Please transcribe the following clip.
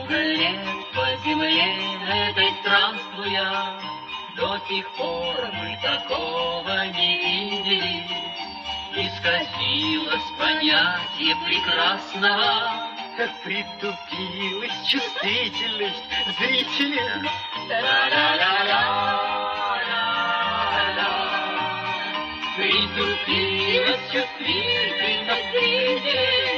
Много лет по земле этой странствуя, до сих пор мы такого не видели. Исказилось понятие прекрасного, как притупилась чувствительность зрителя. Притупилась чувствительность зрителя.